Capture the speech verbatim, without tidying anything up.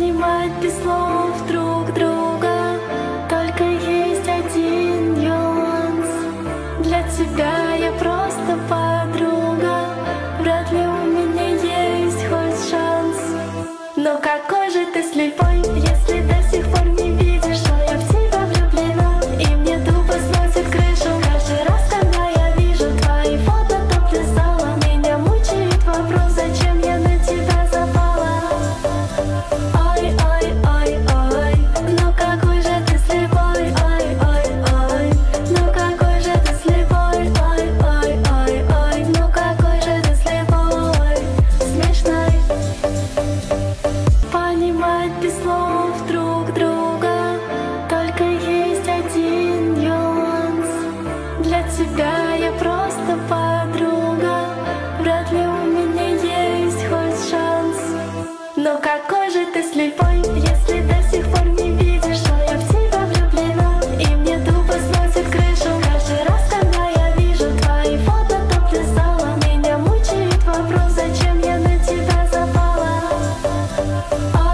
Понимать без слов друг друга, только есть один нюанс. Для тебя я просто подруга, вряд ли у меня есть хоть шанс. Но какой же ты слепой, если до сих пор не видишь, что я в тебя влюблена, и мне тупо сносит крышу каждый раз, когда я вижу твои фото топ-листала. Меня мучает вопрос, зачем я на тебя запала. Ой, ой, ой, ой, ну какой же ты слепой, ой, ой, ой, ну какой же ты слепой, ой, ой, ой, ой, ну какой же ты слепой, смешной. Понимать без слов друг друга, только есть один нюанс. Для тебя я просто подруга, вряд ли у меня есть хоть шанс. Но какой же ты слепой, если до сих пор не видишь, что я в тебя влюблена, и мне тупо сносит крышу каждый раз, когда я вижу твои фото топ-листала. Меня мучает вопрос, зачем я на тебя запала.